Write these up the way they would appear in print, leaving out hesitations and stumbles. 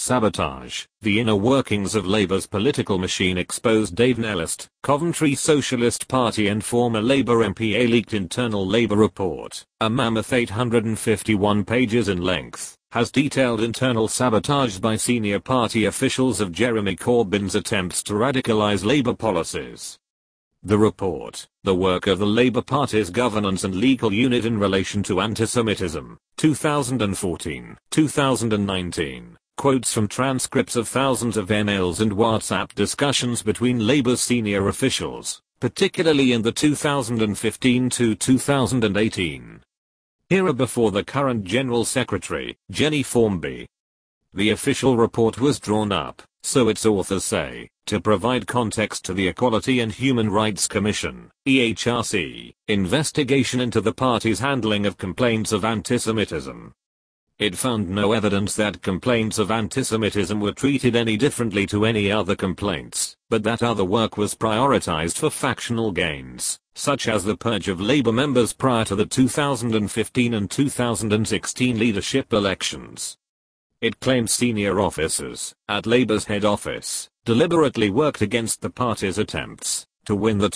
sabotage, the inner workings of Labour's political machine exposed. Dave Nellist, Coventry Socialist Party and former Labour MP. A leaked internal Labour report, a mammoth 851 pages in length, has detailed internal sabotage by senior party officials of Jeremy Corbyn's attempts to radicalise Labour policies. The report, the work of the Labour Party's governance and legal unit in relation to anti-Semitism, 2014-2019, quotes from transcripts of thousands of emails and WhatsApp discussions between Labour's senior officials, particularly in the 2015-2018 era before the current General Secretary, Jenny Formby. The official report was drawn up, so its authors say, to provide context to the Equality and Human Rights Commission, EHRC, investigation into the party's handling of complaints of anti-Semitism. It found no evidence that complaints of anti-Semitism were treated any differently to any other complaints, but that other work was prioritized for factional gains, such as the purge of Labour members prior to the 2015 and 2016 leadership elections. It claims senior officers, at Labour's head office, deliberately worked against the party's attempts to win the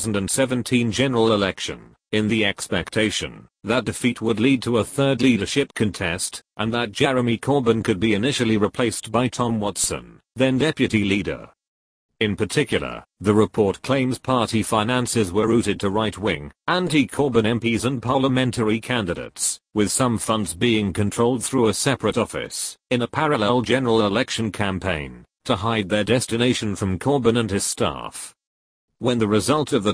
2017 general election, in the expectation that defeat would lead to a third leadership contest, and that Jeremy Corbyn could be initially replaced by Tom Watson, then deputy leader. In particular, the report claims party finances were routed to right-wing, anti-Corbyn MPs and parliamentary candidates, with some funds being controlled through a separate office, in a parallel general election campaign, to hide their destination from Corbyn and his staff. When the result of the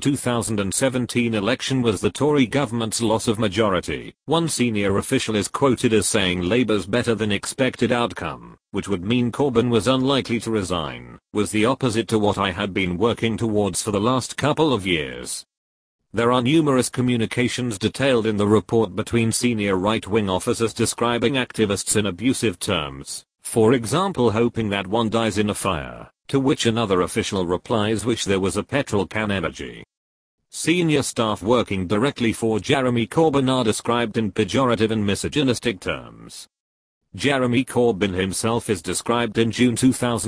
2017 election was the Tory government's loss of majority, one senior official is quoted as saying Labour's better than expected outcome, which would mean Corbyn was unlikely to resign, was the opposite to what I had been working towards for the last couple of years. There are numerous communications detailed in the report between senior right-wing officers describing activists in abusive terms, for example hoping that one dies in a fire, to which another official replies wish there was a petrol can emoji. Senior staff working directly for Jeremy Corbyn are described in pejorative and misogynistic terms. Jeremy Corbyn himself is described in June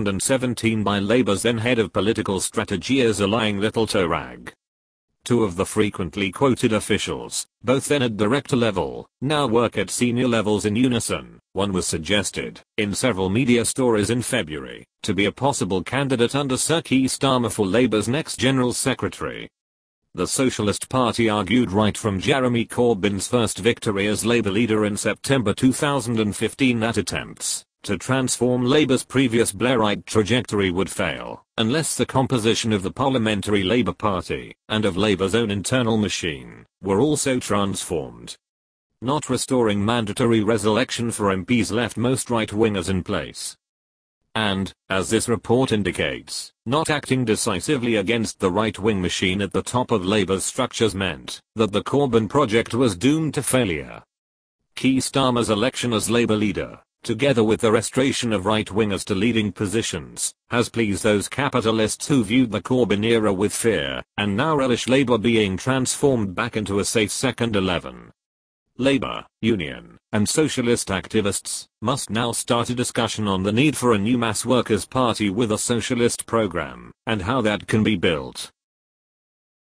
2017 by Labour's then head of political strategy as a lying little toe rag. Two of the frequently quoted officials, both then at director level, now work at senior levels in unison. One was suggested, in several media stories in February, to be a possible candidate under Sir Keir Starmer for Labour's next General Secretary. The Socialist Party argued right from Jeremy Corbyn's first victory as Labour leader in September 2015 that attempts to transform Labour's previous Blairite trajectory would fail, unless the composition of the Parliamentary Labour Party, and of Labour's own internal machine, were also transformed. Not restoring mandatory reelection for MPs left most right-wingers in place. And, as this report indicates, not acting decisively against the right-wing machine at the top of Labour's structures meant that the Corbyn project was doomed to failure. Keir Starmer's election as Labour leader, together with the restoration of right-wingers to leading positions, has pleased those capitalists who viewed the Corbyn era with fear, and now relish Labour being transformed back into a safe second 11. Labour, Union, and socialist activists must now start a discussion on the need for a new mass workers' party with a socialist program, and how that can be built.